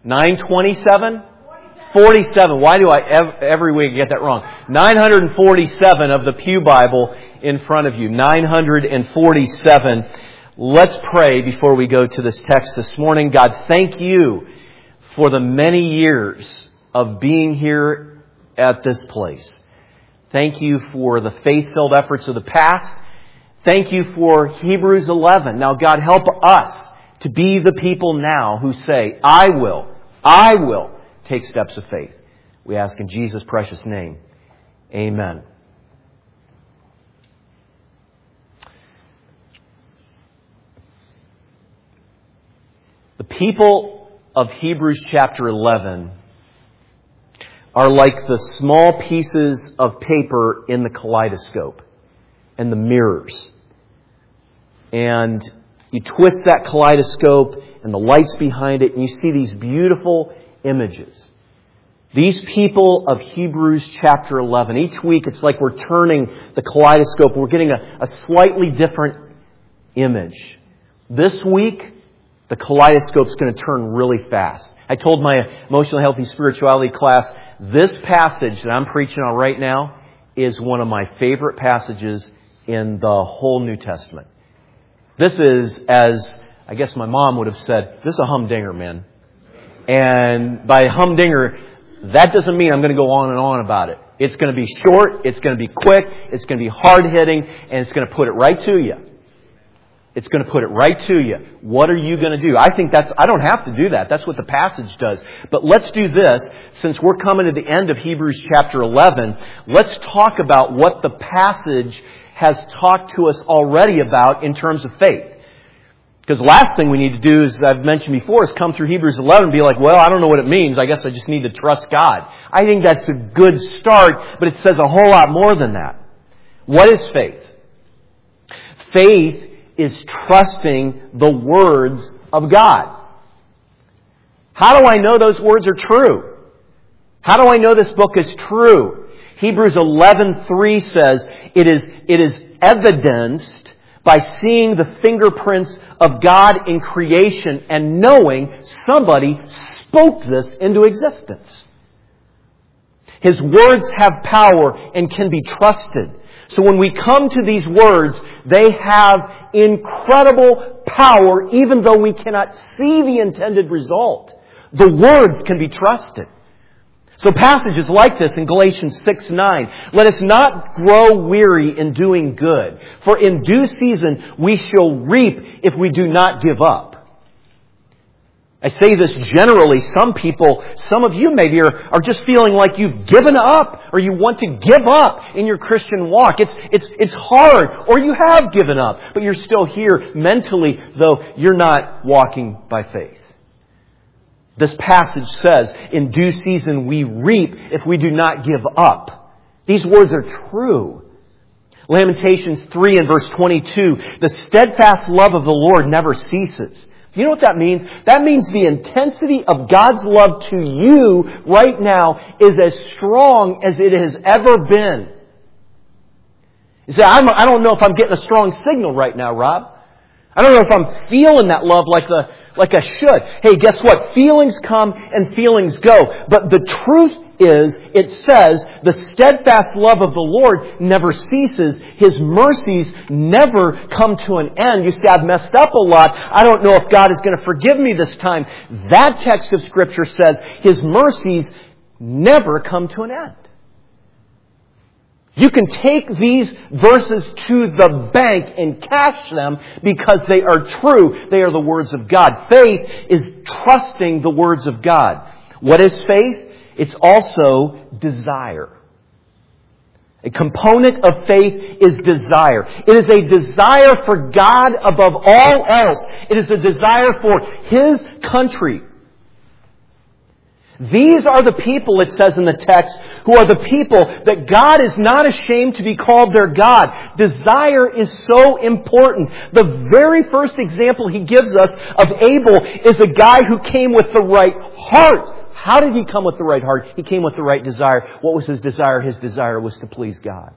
927? 47. Why do I every week get that wrong? 947 of the Pew Bible in front of you. 947. Let's pray before we go to this text this morning. God, thank you for the many years of being here at this place. Thank you for the faith-filled efforts of the past. Thank you for Hebrews 11. Now, God, help us to be the people now who say, I will take steps of faith. We ask in Jesus' precious name. Amen. The people of Hebrews chapter 11 are like the small pieces of paper in the kaleidoscope and the mirrors. And you twist that kaleidoscope and the lights behind it, and you see these beautiful images. These people of Hebrews chapter 11, each week it's like we're turning the kaleidoscope. We're getting a slightly different image. This week, the kaleidoscope's going to turn really fast. I told my emotional healthy spirituality class, this passage that I'm preaching on right now is one of my favorite passages in the whole New Testament. This is, as I guess my mom would have said, this is a humdinger, man. And by humdinger, that doesn't mean I'm going to go on and on about it. It's going to be short, it's going to be quick, it's going to be hard-hitting, and it's going to put it right to you. It's going to put it right to you. What are you going to do? I don't have to do that. That's what the passage does. But let's do this. Since we're coming to the end of Hebrews chapter 11, let's talk about what the passage has talked to us already about in terms of faith. Because the last thing we need to do, as I've mentioned before, is come through Hebrews 11 and be like, well, I don't know what it means. I guess I just need to trust God. I think that's a good start, but it says a whole lot more than that. What is faith? Faith is trusting the words of God. How do I know those words are true? How do I know this book is true? Hebrews 11:3 says, it is evidenced by seeing the fingerprints of God in creation and knowing somebody spoke this into existence. His words have power and can be trusted. So when we come to these words, they have incredible power even though we cannot see the intended result. The words can be trusted. So passages like this in Galatians 6:9, let us not grow weary in doing good, for in due season we shall reap if we do not give up. I say this generally. Some people, some of you maybe are just feeling like you've given up or you want to give up in your Christian walk. It's hard, or you have given up, but you're still here mentally, though you're not walking by faith. This passage says, in due season we reap if we do not give up. These words are true. Lamentations 3 and verse 22, the steadfast love of the Lord never ceases. You know what that means? That means the intensity of God's love to you right now is as strong as it has ever been. You say, I don't know if I'm getting a strong signal right now, Rob. I don't know if I'm feeling that love like I should. Hey, guess what? Feelings come and feelings go. But the truth is, it says, the steadfast love of the Lord never ceases. His mercies never come to an end. You say, I've messed up a lot. I don't know if God is going to forgive me this time. That text of Scripture says His mercies never come to an end. You can take these verses to the bank and cash them because they are true. They are the words of God. Faith is trusting the words of God. What is faith? It's also desire. A component of faith is desire. It is a desire for God above all else. It is a desire for His country. These are the people, it says in the text, who are the people that God is not ashamed to be called their God. Desire is so important. The very first example He gives us of Abel is a guy who came with the right heart. How did he come with the right heart? He came with the right desire. What was his desire? His desire was to please God.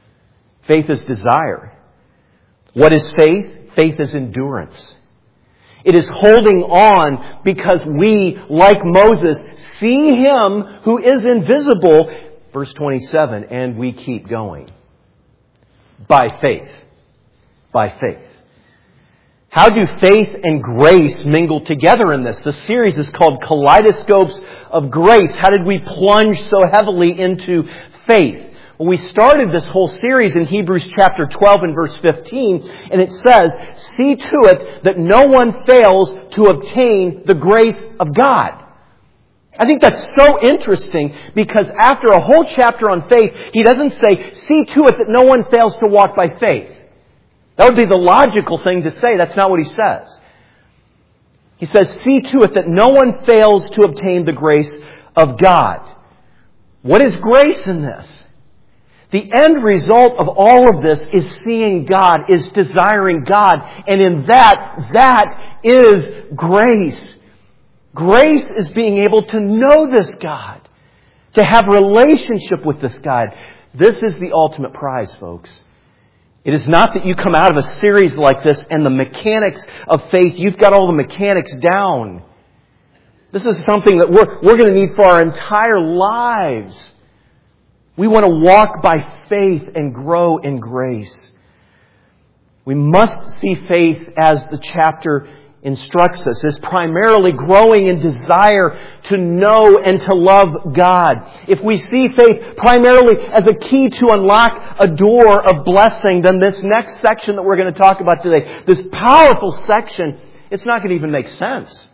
Faith is desire. What is faith? Faith is endurance. It is holding on because we, like Moses, see Him who is invisible. Verse 27, and we keep going. By faith. By faith. How do faith and grace mingle together in this? The series is called Kaleidoscopes of Grace. How did we plunge so heavily into faith? Well, we started this whole series in Hebrews chapter 12 and verse 15, and it says, see to it that no one fails to obtain the grace of God. I think that's so interesting because after a whole chapter on faith, he doesn't say, see to it that no one fails to walk by faith. That would be the logical thing to say. That's not what he says. He says, see to it that no one fails to obtain the grace of God. What is grace in this? The end result of all of this is seeing God, is desiring God. And in that is grace. Grace is being able to know this God, to have relationship with this God. This is the ultimate prize, folks. It is not that you come out of a series like this and the mechanics of faith, you've got all the mechanics down. This is something that we're going to need for our entire lives. We want to walk by faith and grow in grace. We must see faith, as the chapter instructs us, as primarily growing in desire to know and to love God. If we see faith primarily as a key to unlock a door of blessing, then this next section that we're going to talk about today, this powerful section, it's not going to even make sense.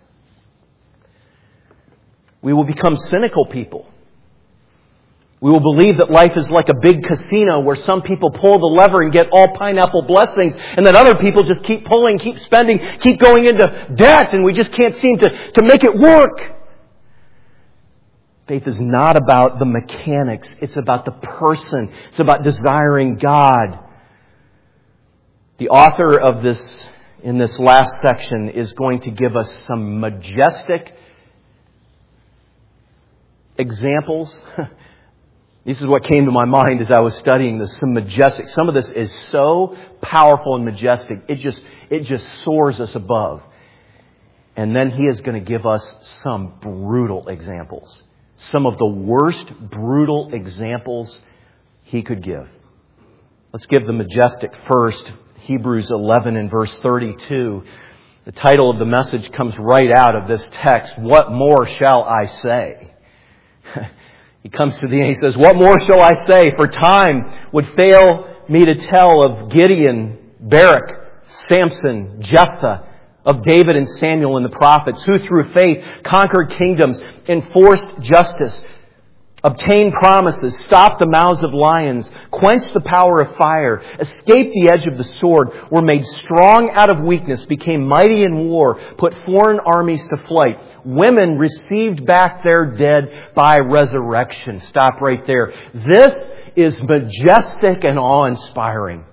We will become cynical people. We will believe that life is like a big casino where some people pull the lever and get all pineapple blessings, and that other people just keep pulling, keep spending, keep going into debt, and we just can't seem to make it work. Faith is not about the mechanics. It's about the person. It's about desiring God. The author of this, in this last section, is going to give us some majestic examples. This is what came to my mind as I was studying this. Some of this is so powerful and majestic. It just soars us above. And then he is going to give us some brutal examples. Some of the worst brutal examples he could give. Let's give the majestic first. Hebrews 11 and verse 32. The title of the message comes right out of this text. What more shall I say? He comes to the end, he says, what more shall I say? For time would fail me to tell of Gideon, Barak, Samson, Jephthah, of David and Samuel and the prophets, who through faith conquered kingdoms, enforced justice, obtained promises, stopped the mouths of lions, quenched the power of fire, escaped the edge of the sword, were made strong out of weakness, became mighty in war, put foreign armies to flight. Women received back their dead by resurrection. Stop right there. This is majestic and awe-inspiring.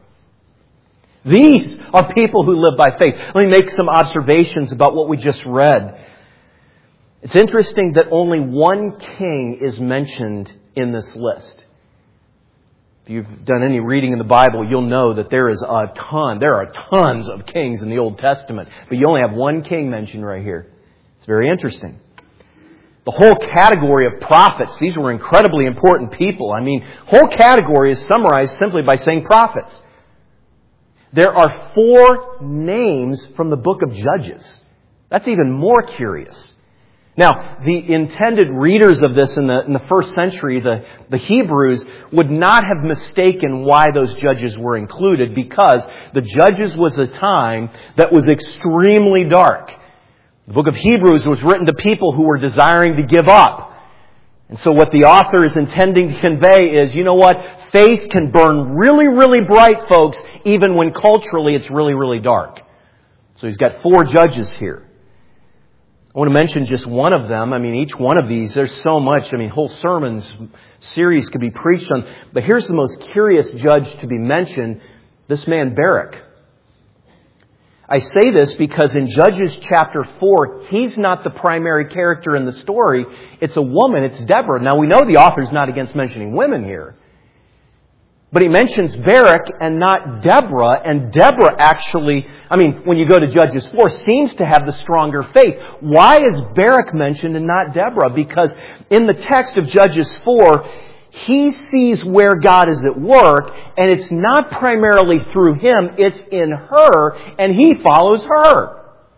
These are people who live by faith. Let me make some observations about what we just read. It's interesting that only one king is mentioned in this list. If you've done any reading in the Bible, you'll know that there are tons of kings in the Old Testament, but you only have one king mentioned right here. It's very interesting. The whole category of prophets, these were incredibly important people. I mean, whole category is summarized simply by saying prophets. There are 4 names from the book of Judges. That's even more curious. Now, the intended readers of this in the first century, the Hebrews, would not have mistaken why those judges were included, because the Judges was a time that was extremely dark. The book of Hebrews was written to people who were desiring to give up. And so what the author is intending to convey is, you know what? Faith can burn really, really bright, folks, even when culturally it's really, really dark. So he's got 4 judges here. I want to mention just one of them. I mean, each one of these, there's so much. I mean, whole sermons, series could be preached on. But here's the most curious judge to be mentioned, this man Barak. I say this because in Judges chapter 4, he's not the primary character in the story. It's a woman, it's Deborah. Now, we know the author's not against mentioning women here. But he mentions Barak and not Deborah, and Deborah actually, when you go to Judges 4, seems to have the stronger faith. Why is Barak mentioned and not Deborah? Because in the text of Judges 4, he sees where God is at work, and it's not primarily through him, it's in her, and he follows her.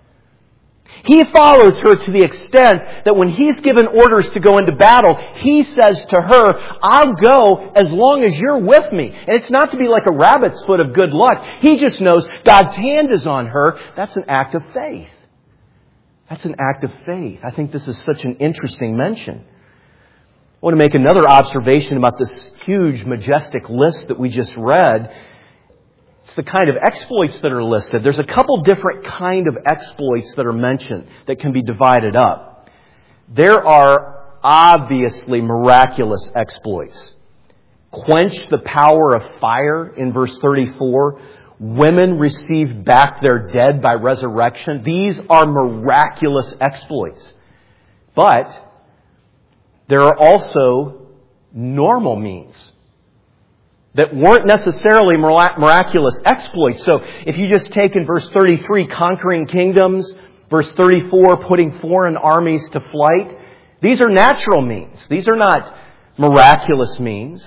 He follows her to the extent that when he's given orders to go into battle, he says to her, I'll go as long as you're with me. And it's not to be like a rabbit's foot of good luck. He just knows God's hand is on her. That's an act of faith. That's an act of faith. I think this is such an interesting mention. I want to make another observation about this huge, majestic list that we just read. It's the kind of exploits that are listed. There's a couple different kind of exploits that are mentioned that can be divided up. There are obviously miraculous exploits. Quench the power of fire in verse 34. Women received back their dead by resurrection. These are miraculous exploits. But there are also normal means that weren't necessarily miraculous exploits. So if you just take in verse 33, conquering kingdoms, verse 34, putting foreign armies to flight, these are natural means. These are not miraculous means.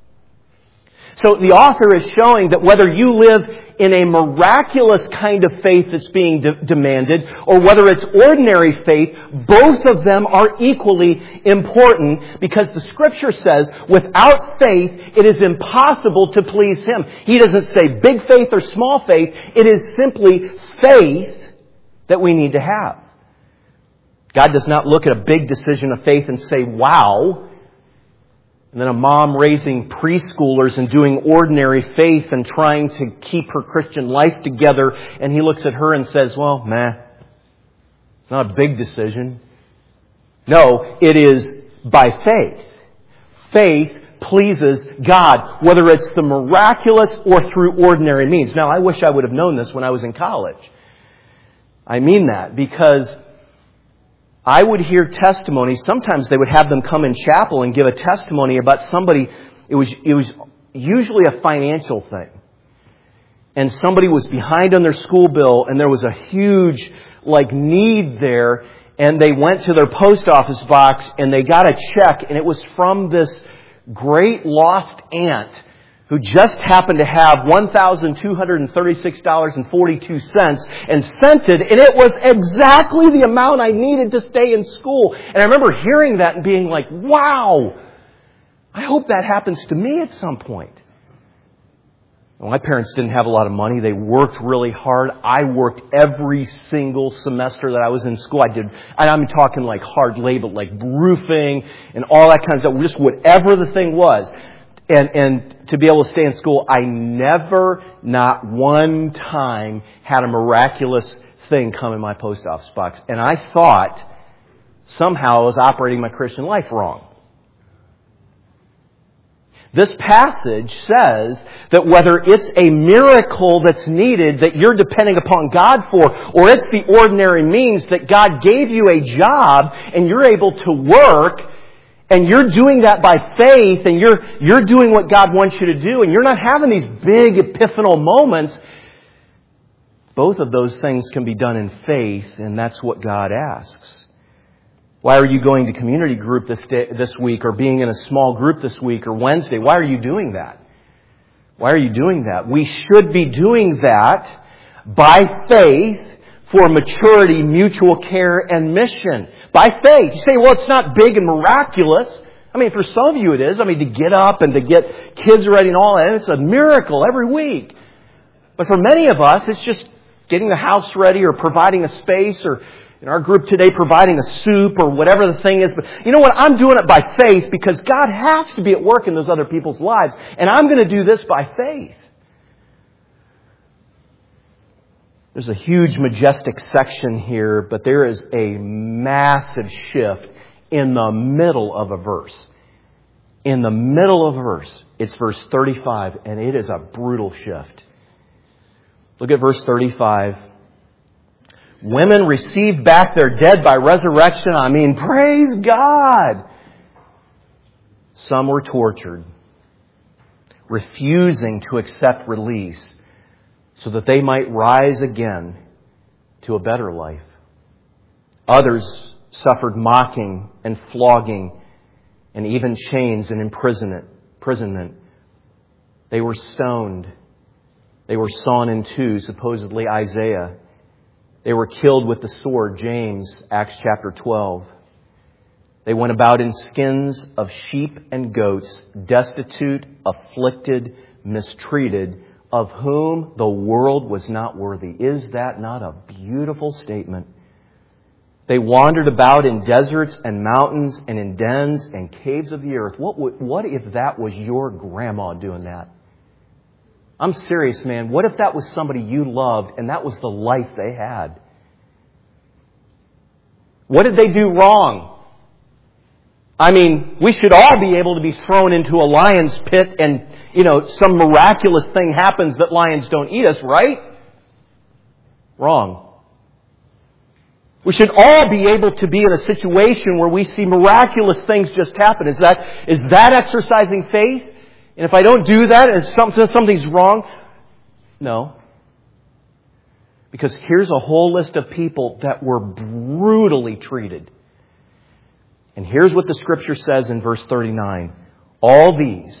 So the author is showing that whether you live in a miraculous kind of faith that's being demanded, or whether it's ordinary faith, both of them are equally important, because the Scripture says, without faith, it is impossible to please Him. He doesn't say big faith or small faith. It is simply faith that we need to have. God does not look at a big decision of faith and say, wow. And then a mom raising preschoolers and doing ordinary faith and trying to keep her Christian life together. And He looks at her and says, well, it's not a big decision. No, it is by faith. Faith pleases God, whether it's the miraculous or through ordinary means. Now, I wish I would have known this when I was in college. I mean that because I would hear testimonies. Sometimes they would have them come in chapel and give a testimony about somebody. It was usually a financial thing. And somebody was behind on their school bill, and there was a huge need there. And they went to their post office box and they got a check, and it was from this great lost aunt who just happened to have $1,236.42 and sent it, and it was exactly the amount I needed to stay in school. And I remember hearing that and being like, wow, I hope that happens to me at some point. Well, my parents didn't have a lot of money. They worked really hard. I worked every single semester that I was in school. I'm talking like hard labor, like roofing and all that kind of stuff, just whatever the thing was. And to be able to stay in school, I never, not one time, had a miraculous thing come in my post office box. And I thought somehow I was operating my Christian life wrong. This passage says that whether it's a miracle that's needed that you're depending upon God for, or it's the ordinary means that God gave you a job and you're able to work, and you're doing that by faith, and you're doing what God wants you to do, and you're not having these big epiphanal moments. Both of those things can be done in faith, and that's what God asks. Why are you going to community group this week, or being in a small group this week, or Wednesday? Why are you doing that? Why are you doing that? We should be doing that by faith, for maturity, mutual care, and mission. By faith. You say, well, it's not big and miraculous. For some of you it is. To get up and to get kids ready and all that. It's a miracle every week. But for many of us, it's just getting the house ready or providing a space, or in our group today, providing a soup or whatever the thing is. But you know what? I'm doing it by faith because God has to be at work in those other people's lives. And I'm going to do this by faith. There's a huge, majestic section here, but there is a massive shift in the middle of a verse. In the middle of a verse. It's verse 35, and it is a brutal shift. Look at verse 35. Women received back their dead by resurrection. Praise God! Some were tortured. refusing to accept release so that they might rise again to a better life. Others suffered mocking and flogging and even chains and imprisonment. They were stoned. They were sawn in two, supposedly Isaiah. They were killed with the sword, James, Acts chapter 12. They went about in skins of sheep and goats, destitute, afflicted, mistreated, of whom the world was not worthy. Is that not a beautiful statement? They wandered about in deserts and mountains and in dens and caves of the earth. What if that was your grandma doing that? I'm serious, man. What if that was somebody you loved and that was the life they had? What did they do wrong? I mean, we should all be able to be thrown into a lion's pit and, some miraculous thing happens that lions don't eat us, right? Wrong. We should all be able to be in a situation where we see miraculous things just happen. Is that exercising faith? And if I don't do that and something's wrong, no. Because here's a whole list of people that were brutally treated. And here's what the Scripture says in verse 39. All these,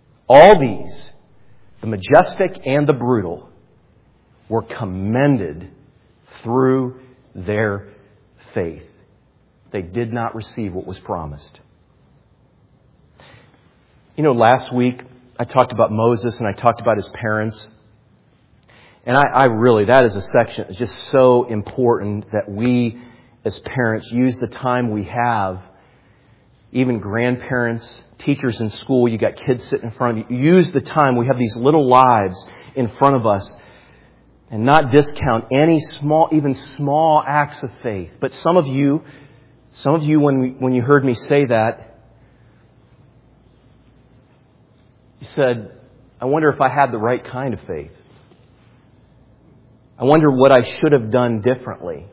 the majestic and the brutal, were commended through their faith. They did not receive what was promised. Last week I talked about Moses and I talked about his parents. And I really, that is a section that's just so important that we as parents use the time we have. Even grandparents, teachers in school, you got kids sitting in front of you. Use the time. We have these little lives in front of us. And not discount any small acts of faith. But some of you, when you heard me say that, you said, I wonder if I had the right kind of faith. I wonder what I should have done differently.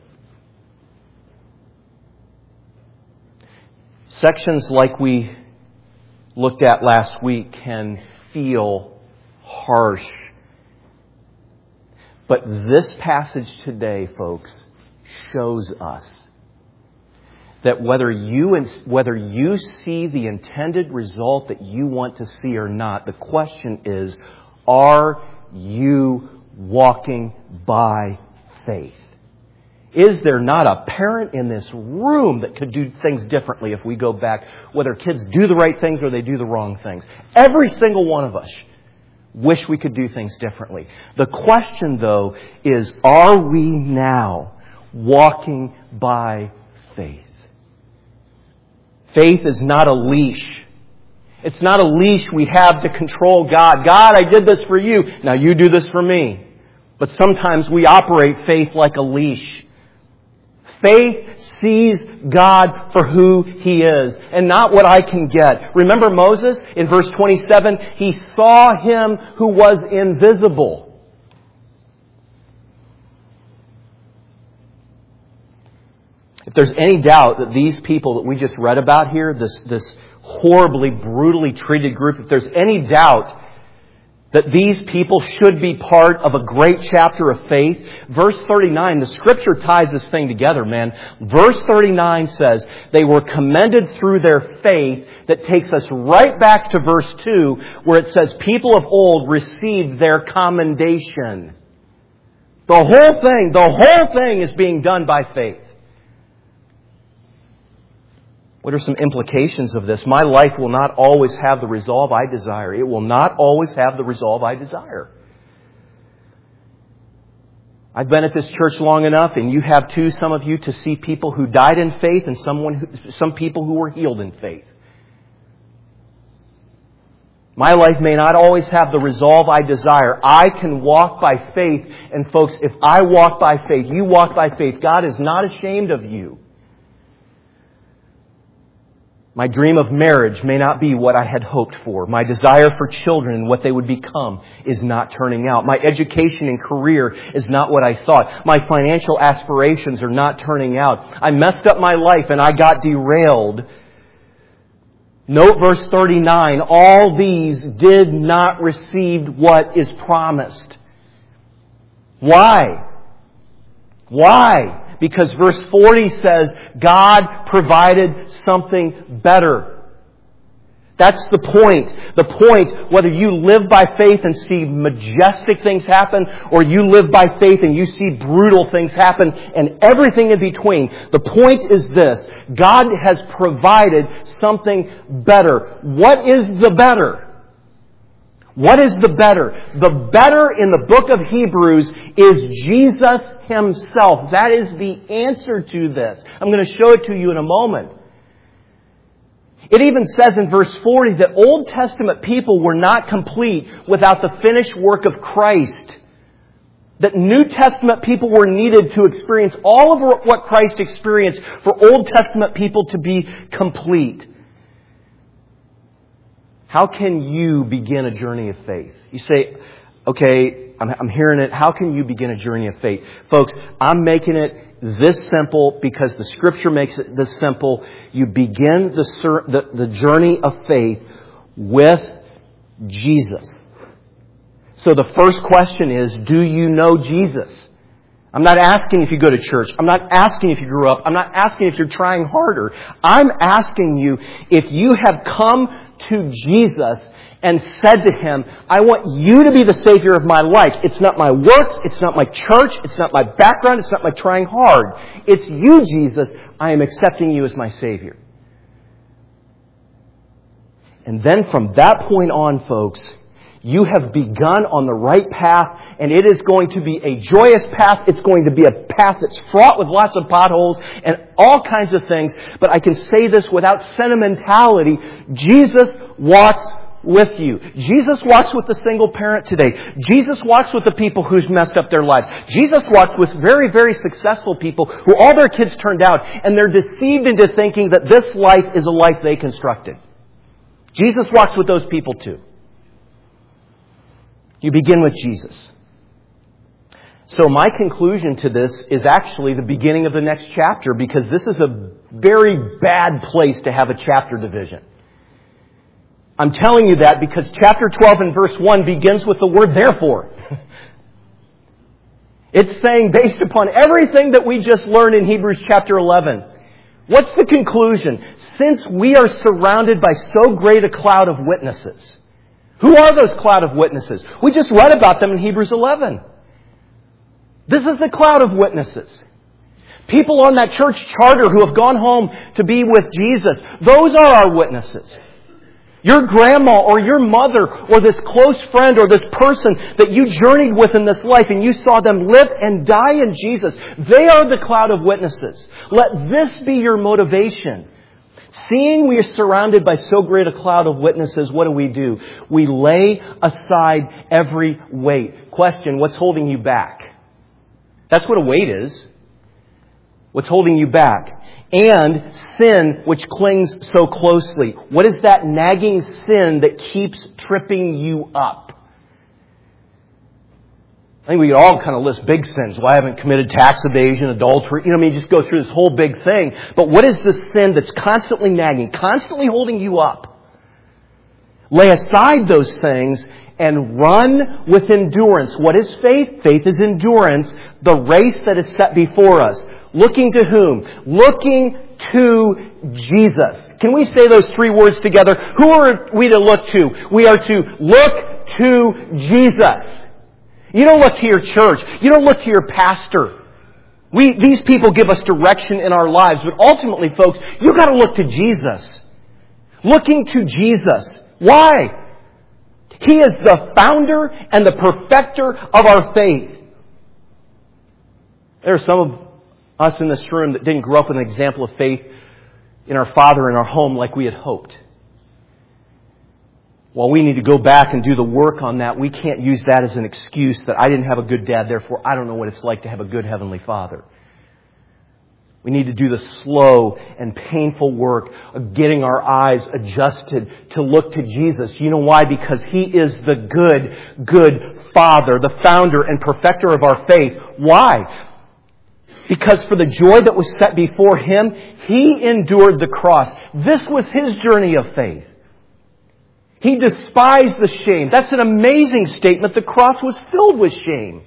Sections like we looked at last week can feel harsh. But this passage today, folks, shows us that whether you see the intended result that you want to see or not, the question is, are you walking by faith? Is there not a parent in this room that could do things differently if we go back, whether kids do the right things or they do the wrong things? Every single one of us wish we could do things differently. The question, though, is, are we now walking by faith? Faith is not a leash. It's not a leash we have to control God. God, I did this for you. Now you do this for me. But sometimes we operate faith like a leash. Faith sees God for who He is and not what I can get. Remember Moses in verse 27? He saw Him who was invisible. If there's any doubt that these people that we just read about here, this horribly, brutally treated group, if there's any doubt that these people should be part of a great chapter of faith, verse 39, the Scripture ties this thing together, man. Verse 39 says, they were commended through their faith. That takes us right back to verse 2, where it says, people of old received their commendation. The whole thing is being done by faith. What are some implications of this? My life will not always have the resolve I desire. It will not always have the resolve I desire. I've been at this church long enough, and you have too, some of you, to see people who died in faith and some people who were healed in faith. My life may not always have the resolve I desire. I can walk by faith. And folks, if I walk by faith, you walk by faith, God is not ashamed of you. My dream of marriage may not be what I had hoped for. My desire for children and what they would become is not turning out. My education and career is not what I thought. My financial aspirations are not turning out. I messed up my life and I got derailed. Note verse 39. All these did not receive what is promised. Why? Why? Because verse 40 says God provided something better. That's the point. The point, whether you live by faith and see majestic things happen, or you live by faith and you see brutal things happen, and everything in between. The point is this: God has provided something better. What is the better? What is the better? The better in the book of Hebrews is Jesus Himself. That is the answer to this. I'm going to show it to you in a moment. It even says in verse 40 that Old Testament people were not complete without the finished work of Christ. That New Testament people were needed to experience all of what Christ experienced for Old Testament people to be complete. How can you begin a journey of faith? You say, okay, I'm hearing it. How can you begin a journey of faith? Folks, I'm making it this simple because the Scripture makes it this simple. You begin the journey of faith with Jesus. So the first question is, do you know Jesus? I'm not asking if you go to church. I'm not asking if you grew up. I'm not asking if you're trying harder. I'm asking you if you have come to Jesus and said to Him, I want you to be the Savior of my life. It's not my works. It's not my church. It's not my background. It's not my trying hard. It's you, Jesus. I am accepting you as my Savior. And then from that point on, folks, you have begun on the right path, and it is going to be a joyous path. It's going to be a path that's fraught with lots of potholes and all kinds of things. But I can say this without sentimentality. Jesus walks with you. Jesus walks with the single parent today. Jesus walks with the people who's messed up their lives. Jesus walks with very, very successful people who all their kids turned out, and they're deceived into thinking that this life is a life they constructed. Jesus walks with those people too. You begin with Jesus. So my conclusion to this is actually the beginning of the next chapter, because this is a very bad place to have a chapter division. I'm telling you that because chapter 12 and verse 1 begins with the word therefore. It's saying, based upon everything that we just learned in Hebrews chapter 11, what's the conclusion? Since we are surrounded by so great a cloud of witnesses. Who are those cloud of witnesses? We just read about them in Hebrews 11. This is the cloud of witnesses. People on that church charter who have gone home to be with Jesus. Those are our witnesses. Your grandma or your mother or this close friend or this person that you journeyed with in this life and you saw them live and die in Jesus. They are the cloud of witnesses. Let this be your motivation. Seeing we are surrounded by so great a cloud of witnesses, what do? We lay aside every weight. Question, what's holding you back? That's what a weight is. What's holding you back? And sin, which clings so closely. What is that nagging sin that keeps tripping you up? I think we could all kind of list big sins. Well, I haven't committed tax evasion, adultery. Just go through this whole big thing. But what is the sin that's constantly nagging, constantly holding you up? Lay aside those things and run with endurance. What is faith? Faith is endurance. The race that is set before us. Looking to whom? Looking to Jesus. Can we say those three words together? Who are we to look to? We are to look to Jesus. You don't look to your church. You don't look to your pastor. These people give us direction in our lives. But ultimately, folks, you've got to look to Jesus. Looking to Jesus. Why? He is the founder and the perfecter of our faith. There are some of us in this room that didn't grow up with an example of faith in our father in our home like we had hoped. While we need to go back and do the work on that, we can't use that as an excuse that I didn't have a good dad, therefore I don't know what it's like to have a good Heavenly Father. We need to do the slow and painful work of getting our eyes adjusted to look to Jesus. You know why? Because He is the good Father, the founder and perfecter of our faith. Why? Because for the joy that was set before Him, He endured the cross. This was His journey of faith. He despised the shame. That's an amazing statement. The cross was filled with shame.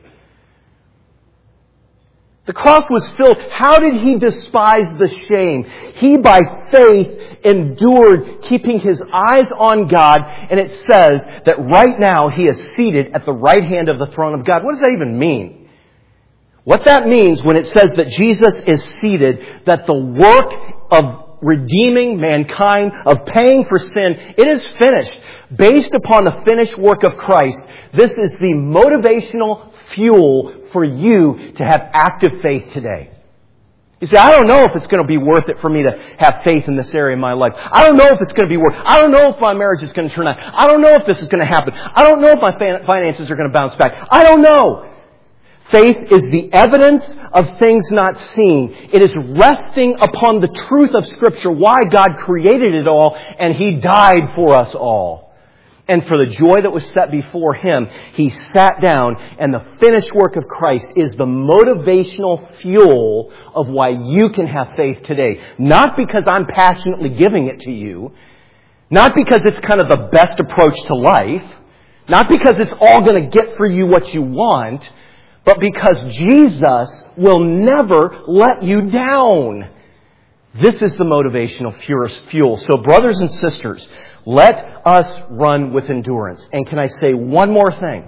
The cross was filled. How did He despise the shame? He, by faith, endured, keeping His eyes on God. And it says that right now He is seated at the right hand of the throne of God. What does that even mean? What that means when it says that Jesus is seated, that the work of redeeming mankind, of paying for sin, it is finished. Based upon the finished work of Christ, this is the motivational fuel for you to have active faith today. You say, I don't know if it's going to be worth it for me to have faith in this area of my life. I don't know if it's going to be worth it. I don't know if my marriage is going to turn out. I don't know if this is going to happen. I don't know if my finances are going to bounce back. I don't know. Faith is the evidence of things not seen. It is resting upon the truth of Scripture, why God created it all, and He died for us all. And for the joy that was set before Him, He sat down, and the finished work of Christ is the motivational fuel of why you can have faith today. Not because I'm passionately giving it to you, not because it's kind of the best approach to life, not because it's all going to get for you what you want, but because Jesus will never let you down. This is the motivational fuel. So brothers and sisters, let us run with endurance. And can I say one more thing?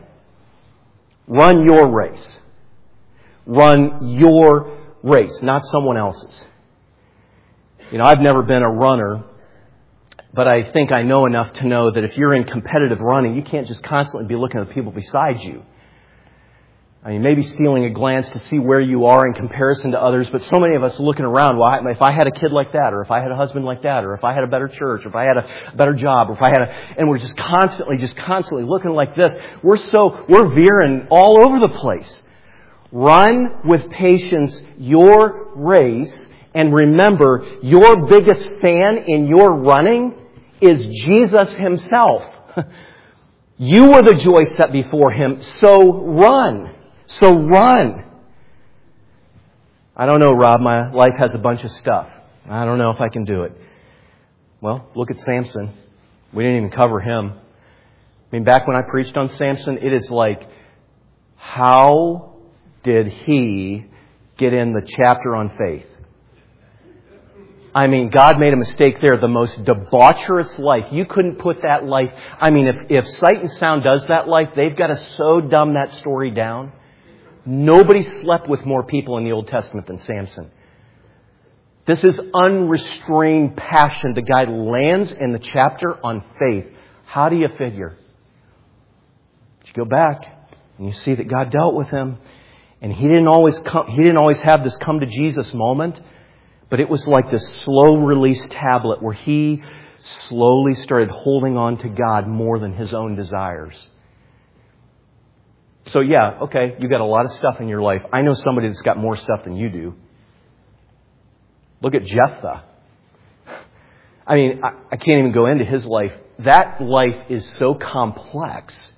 Run your race. Run your race, not someone else's. You know, I've never been a runner, but I think I know enough to know that if you're in competitive running, you can't just constantly be looking at the people beside you. I mean, maybe stealing a glance to see where you are in comparison to others, but so many of us looking around, well, if I had a kid like that, or if I had a husband like that, or if I had a better church, or if I had a better job, or if I had and we're just constantly looking like this. We're veering all over the place. Run with patience your race, and remember, your biggest fan in your running is Jesus Himself. You were the joy set before Him, so run. So run. I don't know, Rob. My life has a bunch of stuff. I don't know if I can do it. Well, look at Samson. We didn't even cover him. I mean, back when I preached on Samson, it is like, how did he get in the chapter on faith? I mean, God made a mistake there. The most debaucherous life. You couldn't put that life. I mean, if Sight and Sound does that life, they've got to so dumb that story down. Nobody slept with more people in the Old Testament than Samson. This is unrestrained passion. The guy lands in the chapter on faith. How do you figure? You go back and you see that God dealt with him, and he didn't always have this come to Jesus moment, but it was like this slow release tablet where he slowly started holding on to God more than his own desires. So yeah, okay, you got a lot of stuff in your life. I know somebody that's got more stuff than you do. Look at Jephthah. I mean, I can't even go into his life. That life is so complex.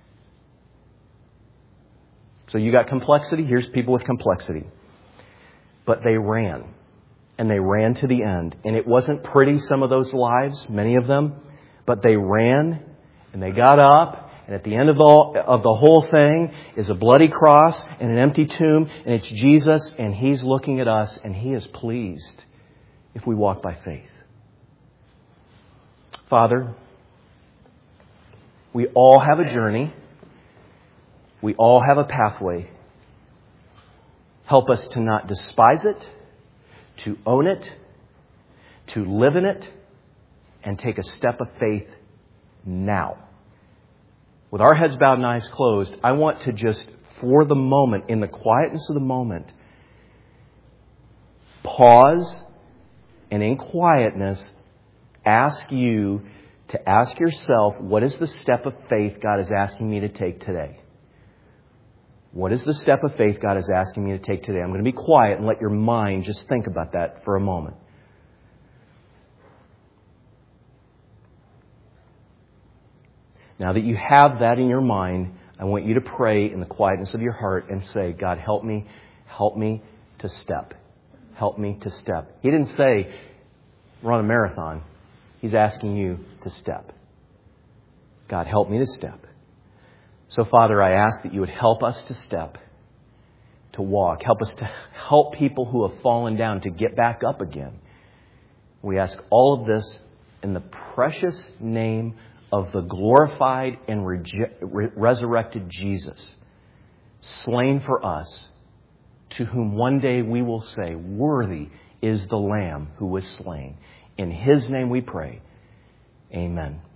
So you got complexity. Here's people with complexity. But they ran. And they ran to the end. And it wasn't pretty, some of those lives, many of them. But they ran and they got up. And at the end of the whole thing is a bloody cross and an empty tomb. And it's Jesus, and He's looking at us, and He is pleased if we walk by faith. Father, we all have a journey. We all have a pathway. Help us to not despise it, to own it, to live in it, and take a step of faith now. With our heads bowed and eyes closed, I want to just, for the moment, in the quietness of the moment, pause and in quietness ask you to ask yourself, what is the step of faith God is asking me to take today? What is the step of faith God is asking me to take today? I'm going to be quiet and let your mind just think about that for a moment. Now that you have that in your mind, I want you to pray in the quietness of your heart and say, God, help me to step. Help me to step. He didn't say, run a marathon. He's asking you to step. God, help me to step. So, Father, I ask that you would help us to step, to walk. Help us to help people who have fallen down to get back up again. We ask all of this in the precious name of the glorified and resurrected Jesus, slain for us, to whom one day we will say, worthy is the Lamb who was slain. In His name we pray. Amen.